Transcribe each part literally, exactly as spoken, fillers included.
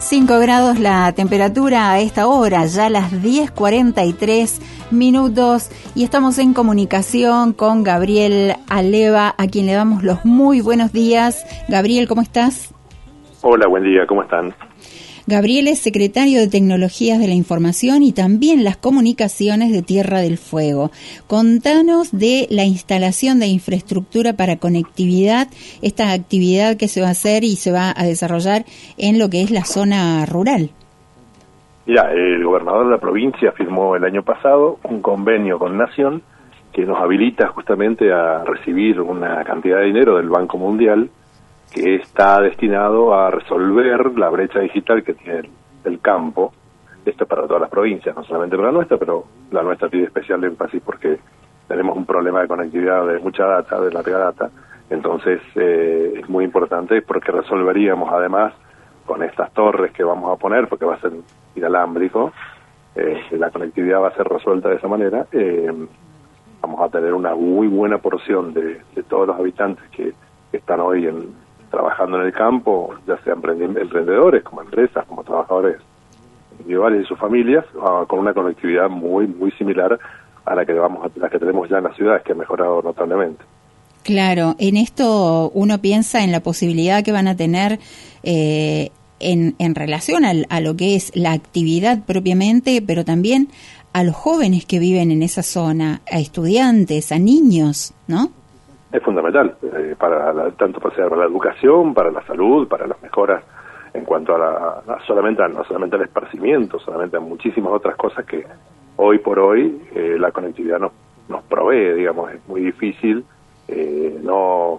cinco grados la temperatura a esta hora, ya las diez cuarenta y tres minutos, y estamos en comunicación con Gabriel Aleva, a quien le damos los muy buenos días. Gabriel, ¿cómo estás? Hola, buen día, ¿cómo están? Gabriel es secretario de Tecnologías de la Información y también las Comunicaciones de Tierra del Fuego. Contanos de la instalación de infraestructura para conectividad, esta actividad que se va a hacer y se va a desarrollar en lo que es la zona rural. Mira, el gobernador de la provincia firmó el año pasado un convenio con Nación que nos habilita justamente a recibir una cantidad de dinero del Banco Mundial que está destinado a resolver la brecha digital que tiene el, el campo. Esto es para todas las provincias, no solamente para la nuestra, pero la nuestra tiene especial énfasis porque tenemos un problema de conectividad de mucha data, de larga data. Entonces eh, es muy importante porque resolveríamos además con estas torres que vamos a poner, porque va a ser inalámbrico, eh, la conectividad va a ser resuelta de esa manera. Eh, vamos a tener una muy buena porción de, de todos los habitantes que, que están hoy en trabajando en el campo, ya sean emprendedores, como empresas, como trabajadores individuales y sus familias, uh, con una conectividad muy muy similar a la que vamos a, la que tenemos ya en las ciudades, que ha mejorado notablemente. Claro, en esto uno piensa en la posibilidad que van a tener eh, en, en relación al, a lo que es la actividad propiamente, pero también a los jóvenes que viven en esa zona, a estudiantes, a niños, ¿no? Es fundamental, eh, para la, tanto para la educación, para la salud, para las mejoras en cuanto a, la, a solamente a, no solamente al esparcimiento, solamente a muchísimas otras cosas que hoy por hoy eh, la conectividad nos, nos provee, digamos. Es muy difícil eh, no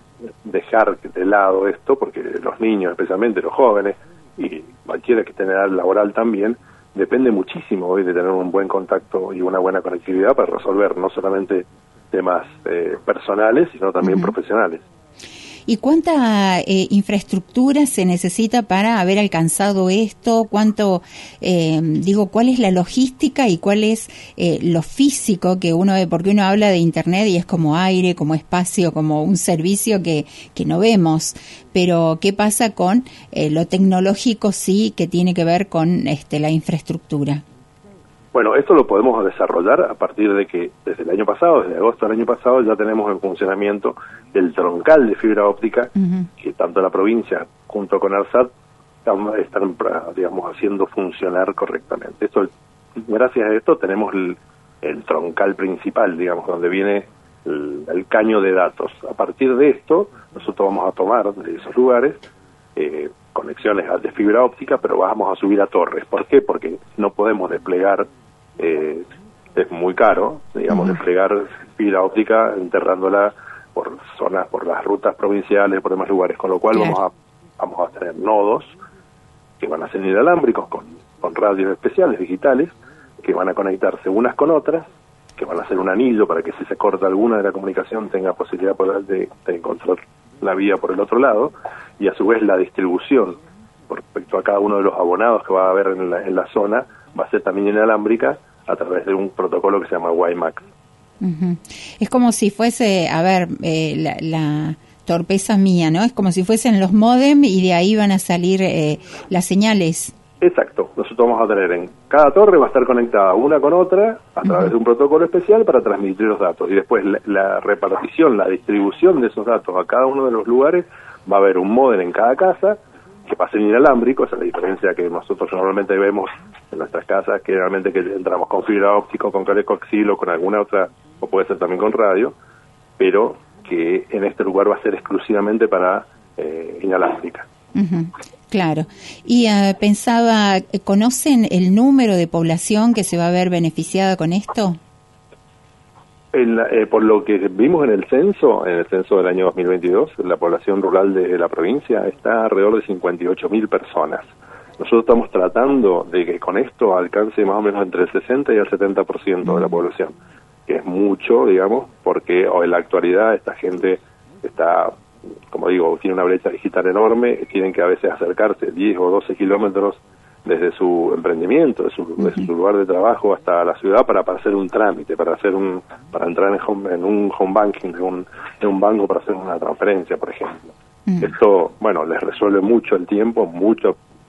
dejar de lado esto, porque los niños, especialmente los jóvenes, y cualquiera que esté en edad laboral también, depende muchísimo hoy de tener un buen contacto y una buena conectividad para resolver no solamente temas eh, personales, sino también uh-huh. profesionales. ¿Y cuánta eh, infraestructura se necesita para haber alcanzado esto? ¿Cuánto, eh, digo, cuál es la logística y cuál es eh, lo físico que uno ve? Porque uno habla de Internet y es como aire, como espacio, como un servicio que, que no vemos. Pero, ¿qué pasa con eh, lo tecnológico, sí, que tiene que ver con este, la infraestructura? Bueno, esto lo podemos desarrollar a partir de que desde el año pasado, desde agosto del año pasado, ya tenemos en funcionamiento el troncal de fibra óptica, uh-huh. que tanto la provincia junto con ARSAT están, digamos, haciendo funcionar correctamente. Esto, gracias a esto tenemos el, el troncal principal, digamos, donde viene el, el caño de datos. A partir de esto, nosotros vamos a tomar de esos lugares eh, conexiones de fibra óptica, pero vamos a subir a torres. ¿Por qué? Porque no podemos desplegar, eh, es muy caro, digamos, uh-huh. desplegar fibra óptica enterrándola por zonas, por las rutas provinciales, por demás lugares, con lo cual claro. vamos a vamos a tener nodos que van a ser inalámbricos con, con radios especiales digitales, que van a conectarse unas con otras, que van a ser un anillo para que si se corta alguna de la comunicación tenga posibilidad de, de encontrar la vía por el otro lado, y a su vez la distribución con respecto a cada uno de los abonados que va a haber en la, en la zona va a ser también inalámbrica a través de un protocolo que se llama WiMAX. Uh-huh. Es como si fuese, a ver, eh, la, la torpeza mía, ¿no? Es como si fuesen los módem y de ahí van a salir eh, las señales. Exacto. Nosotros vamos a tener en cada torre va a estar conectada una con otra a través uh-huh. de un protocolo especial para transmitir los datos, y después la, la repartición, la distribución de esos datos a cada uno de los lugares, va a haber un módem en cada casa que va a ser inalámbrico. Esa es la diferencia que nosotros normalmente vemos en nuestras casas, que realmente que entramos con fibra óptica, con cable coaxial o con alguna otra, o puede ser también con radio, pero que en este lugar va a ser exclusivamente para eh, inalámbrica. Uh-huh. Claro. Y uh, pensaba, ¿conocen el número de población que se va a ver beneficiada con esto? En la, eh, por lo que vimos en el censo, en el censo del año dos mil veintidós, la población rural de la provincia está alrededor de cincuenta y ocho mil personas. Nosotros estamos tratando de que con esto alcance más o menos entre el sesenta y el setenta por ciento de la población, que es mucho, digamos, porque oh, en la actualidad esta gente está, como digo, tiene una brecha digital enorme, tienen que a veces acercarse diez o doce kilómetros desde su emprendimiento, de su, uh-huh. de su lugar de trabajo hasta la ciudad para, para hacer un trámite, para hacer un para entrar en, home, en un home banking, en un, en un banco para hacer una transferencia, por ejemplo. Uh-huh. Esto, bueno, les resuelve mucho el tiempo, mucho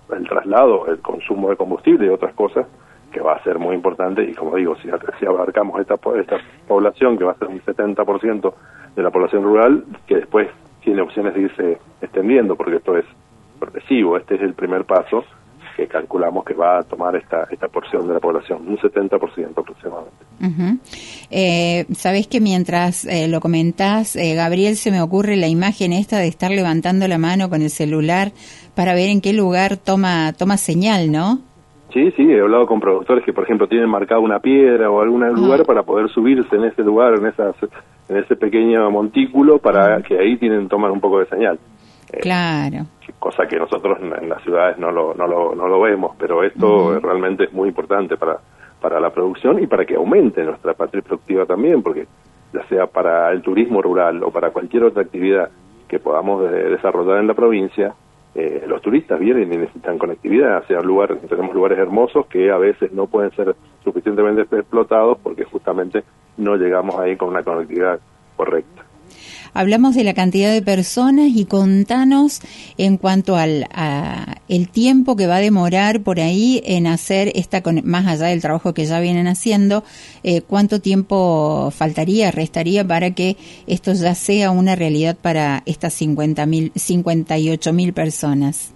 el traslado, el consumo de combustible y otras cosas, que va a ser muy importante. Y como digo, si, si abarcamos esta, esta población, que va a ser un setenta por ciento de la población rural, que después tiene opciones de irse extendiendo, porque esto es progresivo. Este es el primer paso que calculamos que va a tomar esta esta porción de la población, un setenta por ciento aproximadamente. Uh-huh. Eh, Sabés que mientras eh, lo comentás, eh, Gabriel, se me ocurre la imagen esta de estar levantando la mano con el celular para ver en qué lugar toma toma señal, ¿no? Sí, sí, he hablado con productores que, por ejemplo, tienen marcado una piedra o algún lugar uh-huh. para poder subirse en ese lugar, en esas, en ese pequeño montículo, para uh-huh. que ahí tienen toman un poco de señal. Claro. Eh, cosa que nosotros en, en las ciudades no lo, no lo, no lo vemos, pero esto uh-huh. realmente es muy importante para, para la producción y para que aumente nuestra patria productiva también, porque ya sea para el turismo rural o para cualquier otra actividad que podamos de, desarrollar en la provincia, eh, los turistas vienen y necesitan conectividad. O sea, lugar, tenemos lugares hermosos que a veces no pueden ser suficientemente explotados porque justamente no llegamos ahí con una conectividad correcta. Hablamos de la cantidad de personas y contanos en cuanto al a el tiempo que va a demorar por ahí en hacer esta, más allá del trabajo que ya vienen haciendo, eh, cuánto tiempo faltaría, restaría para que esto ya sea una realidad para estas cincuenta mil, cincuenta y ocho mil personas.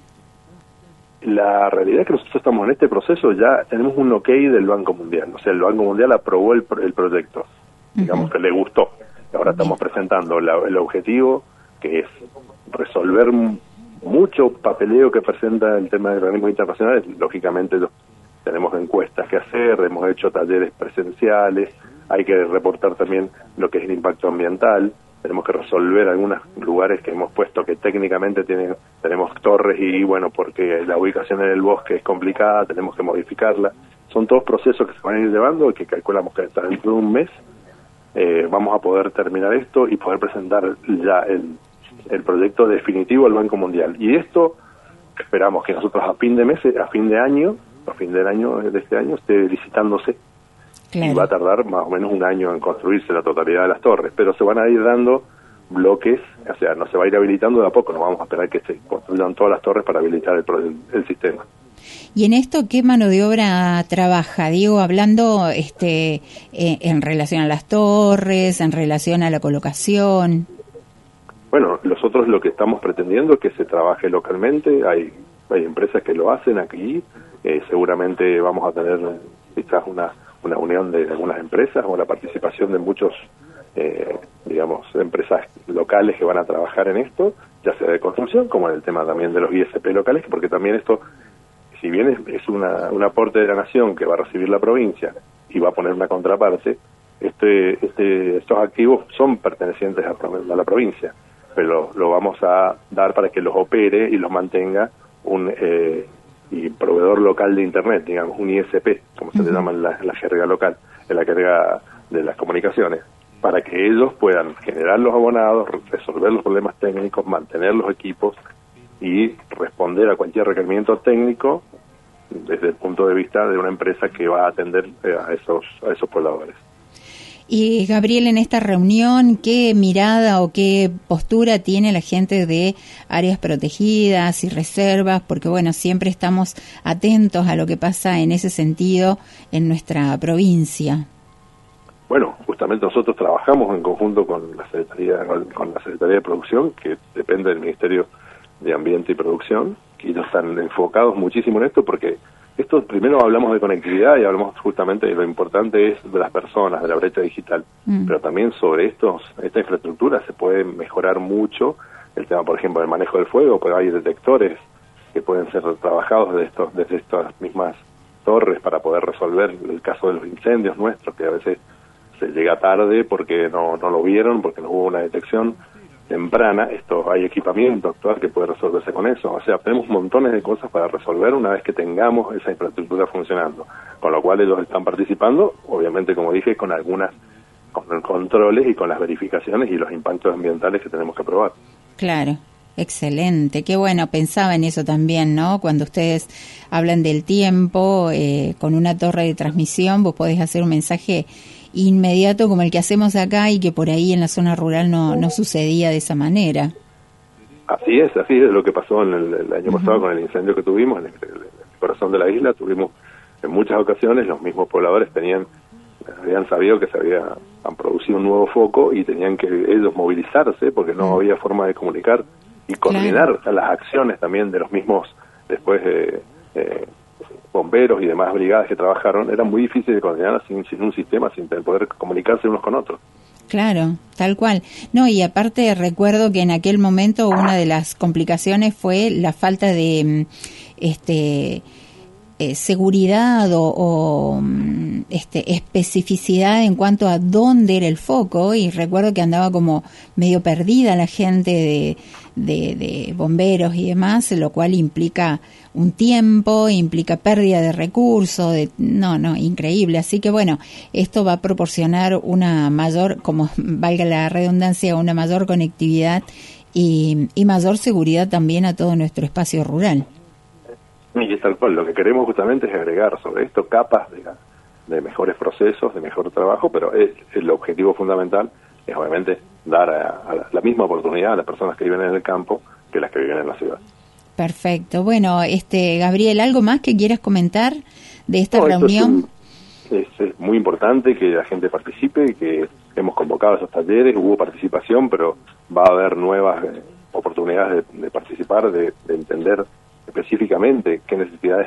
La realidad es que nosotros estamos en este proceso, ya tenemos un ok del Banco Mundial, o sea, el Banco Mundial aprobó el, el proyecto, digamos uh-huh. que le gustó. Ahora estamos presentando la, el objetivo, que es resolver m- mucho papeleo que presenta el tema de organismos internacionales. Lógicamente los, tenemos encuestas que hacer, hemos hecho talleres presenciales, hay que reportar también lo que es el impacto ambiental, tenemos que resolver algunos lugares que hemos puesto que técnicamente tienen, tenemos torres y bueno, porque la ubicación en el bosque es complicada, tenemos que modificarla. Son todos procesos que se van a ir llevando y que calculamos que hasta dentro de un mes Eh, vamos a poder terminar esto y poder presentar ya el, el proyecto definitivo al Banco Mundial. Y esto esperamos que nosotros a fin de mes, a fin de año, a fin del año de este año, esté licitándose. Claro. Y va a tardar más o menos un año en construirse la totalidad de las torres, pero se van a ir dando bloques, o sea, no se va a ir habilitando de a poco, no vamos a esperar que se construyan todas las torres para habilitar el, el, el sistema. ¿Y en esto qué mano de obra trabaja? Digo, hablando este eh, en relación a las torres, en relación a la colocación. Bueno, nosotros lo que estamos pretendiendo es que se trabaje localmente, hay hay empresas que lo hacen aquí, eh, seguramente vamos a tener quizás una, una unión de algunas empresas o la participación de muchos, eh, digamos, empresas locales que van a trabajar en esto, ya sea de construcción, como en el tema también de los I S P locales, porque también esto, si bien es, es una, un aporte de la nación que va a recibir la provincia y va a poner una contraparte, este, este, estos activos son pertenecientes a, a la provincia, pero lo, lo vamos a dar para que los opere y los mantenga un eh, y proveedor local de Internet, digamos, un I S P, como se uh-huh. le llama en la, en la jerga local, en la jerga de las comunicaciones, para que ellos puedan generar los abonados, resolver los problemas técnicos, mantener los equipos y responder a cualquier requerimiento técnico desde el punto de vista de una empresa que va a atender eh, a esos a esos pobladores. Y Gabriel, en esta reunión, ¿qué mirada o qué postura tiene la gente de áreas protegidas y reservas? Porque bueno, siempre estamos atentos a lo que pasa en ese sentido en nuestra provincia. Bueno, justamente nosotros trabajamos en conjunto con la Secretaría con la Secretaría de Producción, que depende del Ministerio de Ambiente y Producción, y ellos están enfocados muchísimo en esto porque esto, primero hablamos de conectividad y hablamos justamente de lo importante es de las personas, de la brecha digital, mm. pero también sobre estos esta infraestructura se puede mejorar mucho el tema, por ejemplo, del manejo del fuego, porque hay detectores que pueden ser trabajados desde, estos, desde estas mismas torres para poder resolver el caso de los incendios nuestros, que a veces se llega tarde porque no, no lo vieron, porque no hubo una detección temprana. Esto hay equipamiento actual que puede resolverse con eso. O sea, tenemos montones de cosas para resolver una vez que tengamos esa infraestructura funcionando, con lo cual ellos están participando, obviamente, como dije, con algunas con controles y con las verificaciones y los impactos ambientales que tenemos que aprobar. Claro. Excelente, qué bueno, pensaba en eso también, ¿no? Cuando ustedes hablan del tiempo, eh, con una torre de transmisión, vos podés hacer un mensaje inmediato como el que hacemos acá y que por ahí en la zona rural no, no sucedía de esa manera. Así es, así es lo que pasó en el, el año uh-huh. pasado con el incendio que tuvimos en el, el, el corazón de la isla. Tuvimos en muchas ocasiones los mismos pobladores tenían habían sabido que se había han producido un nuevo foco y tenían que ellos movilizarse porque no uh-huh. había forma de comunicar y coordinar claro. las acciones también de los mismos después eh, eh, bomberos y demás brigadas que trabajaron. Era muy difícil de coordinar sin, sin un sistema, sin poder comunicarse unos con otros. Claro, tal cual. No, y aparte recuerdo que en aquel momento una de las complicaciones fue la falta de este eh, seguridad o, o este especificidad en cuanto a dónde era el foco, y recuerdo que andaba como medio perdida la gente de, de, de bomberos y demás, lo cual implica un tiempo, implica pérdida de recursos, de, no, no, increíble. Así que bueno, esto va a proporcionar una mayor, como valga la redundancia, una mayor conectividad y, y mayor seguridad también a todo nuestro espacio rural. Y es tal cual, lo que queremos justamente es agregar sobre esto capas de, de mejores procesos, de mejor trabajo, pero es, el objetivo fundamental es obviamente dar a, a la, la misma oportunidad a las personas que viven en el campo que las que viven en la ciudad. Perfecto. Bueno, este Gabriel, ¿algo más que quieras comentar de esta no, reunión? Es, un, es, es muy importante que la gente participe y que hemos convocado esos talleres, hubo participación, pero va a haber nuevas eh, oportunidades de, de participar, de, de entender específicamente qué necesidades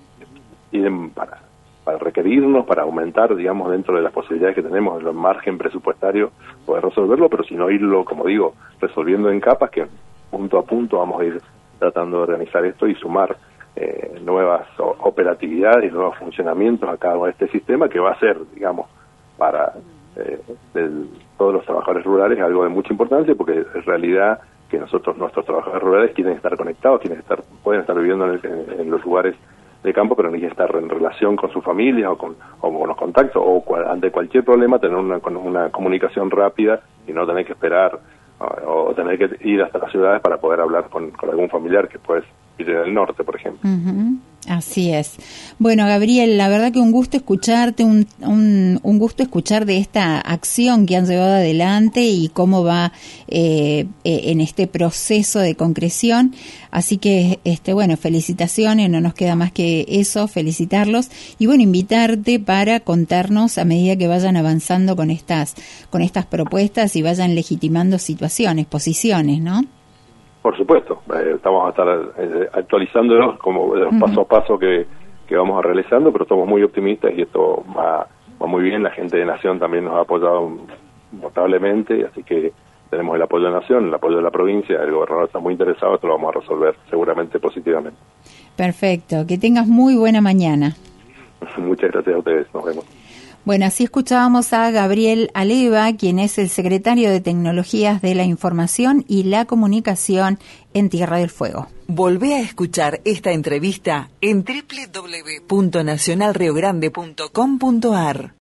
tienen para, para requerirnos, para aumentar, digamos, dentro de las posibilidades que tenemos, el margen presupuestario, poder resolverlo, pero si no irlo, como digo, resolviendo en capas, que punto a punto vamos a ir tratando de organizar esto y sumar eh, nuevas o, operatividades y nuevos funcionamientos a cada uno de este sistema, que va a ser, digamos, para eh, el, todos los trabajadores rurales algo de mucha importancia, porque en realidad que nosotros, nuestros trabajadores rurales quieren estar conectados, quieren estar, pueden estar viviendo en, el, en, en los lugares de campo, pero quieren estar en relación con su familia o con, o con los contactos, o cual, ante cualquier problema tener una, una comunicación rápida y no tener que esperar o, o tener que ir hasta las ciudades para poder hablar con, con algún familiar que puede vivir en el norte, por ejemplo. Uh-huh. Así es. Bueno, Gabriel, la verdad que un gusto escucharte, un, un, un gusto escuchar de esta acción que han llevado adelante y cómo va eh, eh, en este proceso de concreción. Así que, este, bueno, felicitaciones, no nos queda más que eso, felicitarlos y bueno, invitarte para contarnos a medida que vayan avanzando con estas, con estas propuestas y vayan legitimando situaciones, posiciones, ¿no? Por supuesto, eh, estamos a estar eh, actualizándonos como eh, uh-huh. paso a paso que, que vamos realizando, pero estamos muy optimistas y esto va, va muy bien. La gente de Nación también nos ha apoyado notablemente, así que tenemos el apoyo de Nación, el apoyo de la provincia, el gobernador está muy interesado, esto lo vamos a resolver seguramente positivamente. Perfecto, que tengas muy buena mañana. Muchas gracias a ustedes, nos vemos. Bueno, así escuchábamos a Gabriel Aleva, quien es el secretario de Tecnologías de la Información y la Comunicación en Tierra del Fuego. Volvé a escuchar esta entrevista en doble u doble u doble u punto nacional rio grande punto com punto a r.